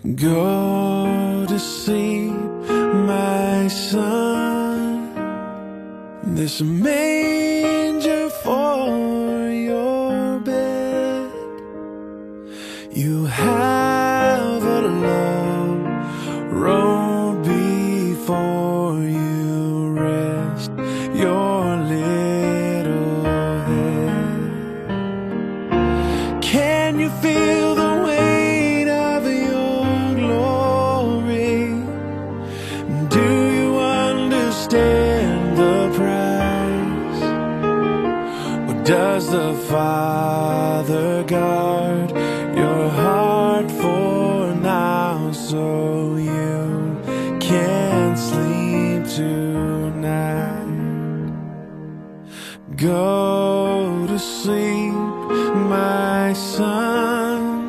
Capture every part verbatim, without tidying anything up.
Go to sleep, my son. There's a manger for your bed. You have a long road before you. Rest your little head. Can you feel the weight of your glory? Do you understand the price? Or does the Father guard your heart for now, so you can sleep tonight? Go to sleep, my son.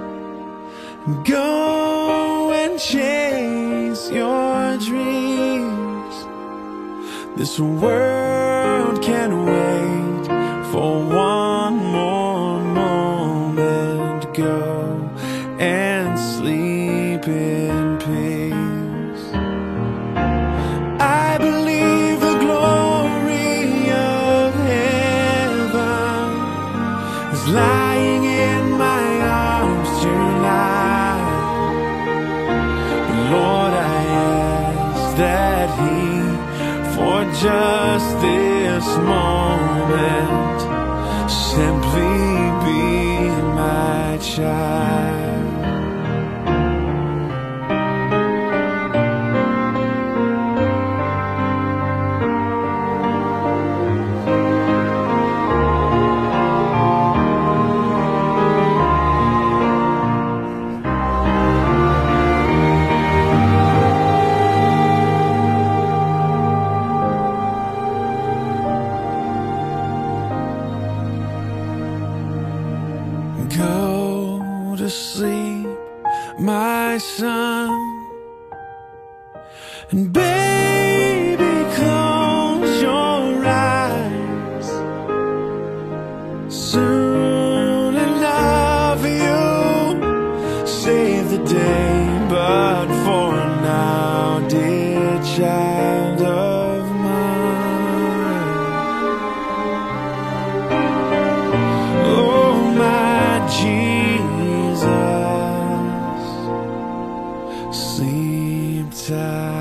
Go and chase your dreams. This world can't wait for one more moment. Go and sleep in peace. I believe the glory of heaven is lying in my arms tonight. Lord, I ask that He, for just this moment, simply be my child. Go to sleep, my son, and baby, close your eyes. Soon enough you save the day, but for now, dear child of mine, oh my Jesus, sleep tight.